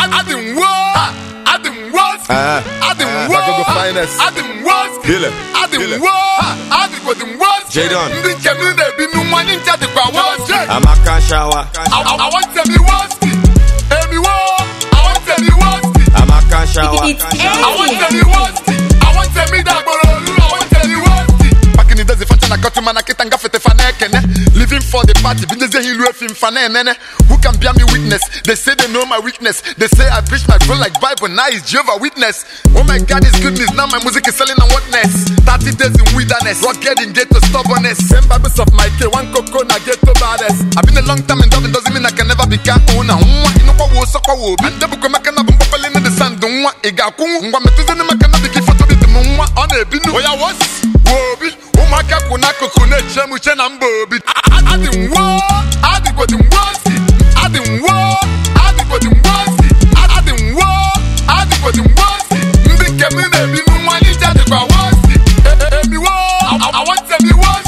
Adam Wars. Adam Wars. Adam Wars. Adam Wars. Adam Wars. Adam Wars. Jadon. Ndi kemi de binu mwani nchati kwa Wars. Amaka shower. I want to be Wars. Emi Wars. I want to be Wars. Amaka shower. I want to be Wars. I want to be that bololu. I want to be Wars. Back in the days, if I tell a man, I can't get fete fanekene. Living for the party, been the hill film fanene. Who can bear me witness? They say they know my weakness. They say I preach my flow like Bible, now it's Jehovah Witness. Oh my God, it's goodness. Now my music is selling on whatness. 30 days in wilderness, rugged in ghetto stubbornness. Same Bibles of my K, one cocoa na ghetto baddest. I've been a long time in Dublin, doesn't mean I can never be can't own. You know what was so cool. And the book of Macana, bumping in the sand, don't want a gaku. What me to the Macana, the gift of the moon on a binu. Oh, yeah, was Wobi. Oh, my God, Kunako, Chemuchen and Bobby. I didn't war, I did what the was. I didn't war, I did what the was. I didn't war, I did what the was. They came in there, be no money, that the was. Emi war, I want to be was.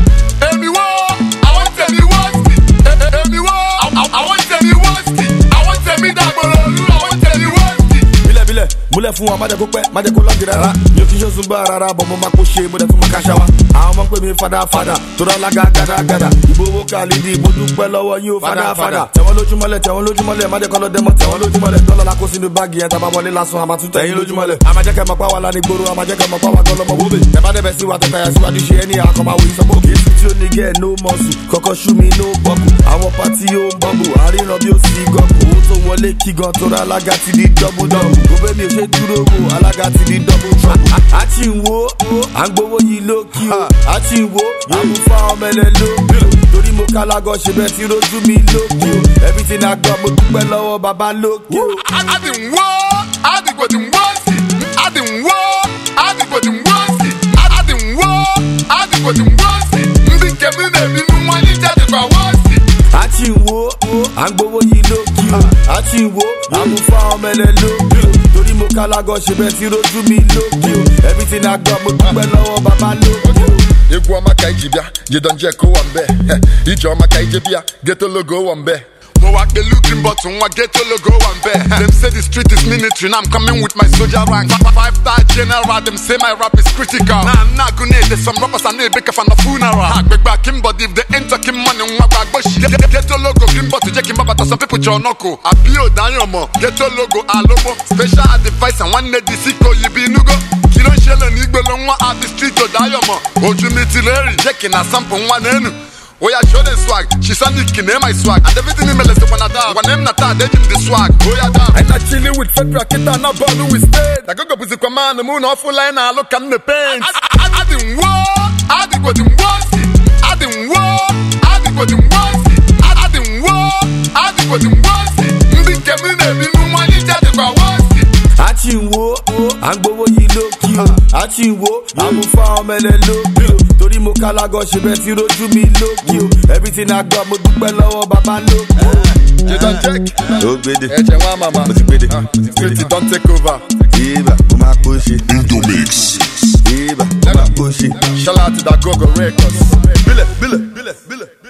Emi war, I want to be was. Emi war, I want to be was. I want to be that bololu, I want to be was. Bile, mule fún wa, májẹ̀ kó pẹ́, májẹ̀ kó lọ́gì rárá. Mi ò kí ṣe zumba rárá, bọ̀ mo máa kó ṣe, mo dẹ̀ tún máa ká ṣáwá. Àwọn ọmọ ń pè mí fada, tó rọ́ lága gàdàgàdà. Ìgbòho Khalidi, mo dúpẹ́ lọ́wọ́ yín o fada. Tẹ̀wọ́n lójúmọ́lẹ̀, májẹ̀ kọ́ lọ dẹ́mọ̀ tẹ̀wọ́n lójúmọ́lẹ̀. Dọ́là la kó sínú báàgì yẹn, tábà wọlé lásán, àmà tún tẹ̀yìn lójúmọ́lẹ̀. Àmàjẹ́kẹ́ mọ̀ pàwọ́ lánìí gbòòrò, àmàjẹ́kẹ́ mọ̀ pàwọ́ gọlọmọ wóbè. Tẹ̀bá dẹ̀bẹ̀ sí wa tẹ̀tẹ̀ síwájú ṣe ẹni àkọ́máwò ìsọ̀bọ̀. Kìí tí ó ní gẹ̀ no muscle, kọ́kọ́ ṣú mi no bọ́ọ̀kù. Àwọn pàtí ó ń bọ́ọ̀bù, àríran bí ó sì gọ́ọ̀kù. Owó tó wọlé kí gan tó ra alága ti di double. Gbogbo mi ò ṣe dúró wò, alága ti di double trouble. A ti ń wo, à ń gbowó yìí lókì o. A ti ń wo, àmúfá ọmọ ẹlẹ́ lókì o. Torí mo kálágọ̀ ṣe bẹ́ẹ̀ tí rojú mi lókì o. Everything I got, mo dúpẹ́ lọ́wọ́ bàbá lókì o. I didn't war, I did what the was. I didn't war, I did what the was. I didn't war, I did what the was. Ndi kemi de binu mwani jade kwa was. A ti ń wo, à ń gbowó yìí lókì o. A ti ń wo, àmúfá ọmọ ẹlẹ́ lókì o. Torí mo kálágọ̀ ṣe bẹ́ẹ̀ tí rojú mi lókì o. Everything I got, mo dúpẹ́ lọ́wọ́ bàbá lókì o. Egwu ọmaka ijibia, jidonje ko wambe. Ije ọmaka ijibia, ghetto logo wambe. Mo wa ke looking but nwa ghetto logo wambe. Them say the street is military, now I'm coming with my soldier rank. 5-star general, them say my rap is critical. Nah, grenade, there's some rappers I know big for the funeral. Hagbegba Kimbody, if they enter Kim money, nwa bagboshi. Ghetto logo, Kimbody, Jekim Baba, some people Jonoko. Abio Danyomo, ghetto logo, Alomo. Special advice and one day Siko, you be nugo. Kilon shell and Igbo Longwa at the street to Dayomo. Ojumitileri, Jekin, a sample one enu. Oh yeah, show them swag. She said you can name my swag. And everything in me let's one ada. One name nata, they give the swag. Oh yeah, da. I'm not chilling with Fedra Kita, not ball with state. I go go visit command, the moon off full line, I look at the paint. I didn't war, I did what the was. I didn't war, I did what the was. I didn't war, I did what the was. Ndi kemi de binu mwani jade kwa was. A ti ń wo, à ń gbowó yìí lókì o. A ti ń wo, àmúfá ọmọ ẹlẹ́ lókì o. Torí mo kálágọ̀ ṣe bẹ́ẹ̀ tí rojú mi lókì o. Everything I got, mo dúpẹ́ lọ́wọ́ bàbá lókì o. You don't check. Ó gbédè. Ẹ̀jẹ̀ wá mama. Mo ti gbédè. Pretty don't take over. Ibà, mo máa kó ṣe. Indomix. Ibà, mo máa kó ṣe. Shout out to that Gogo Records. Bílẹ̀.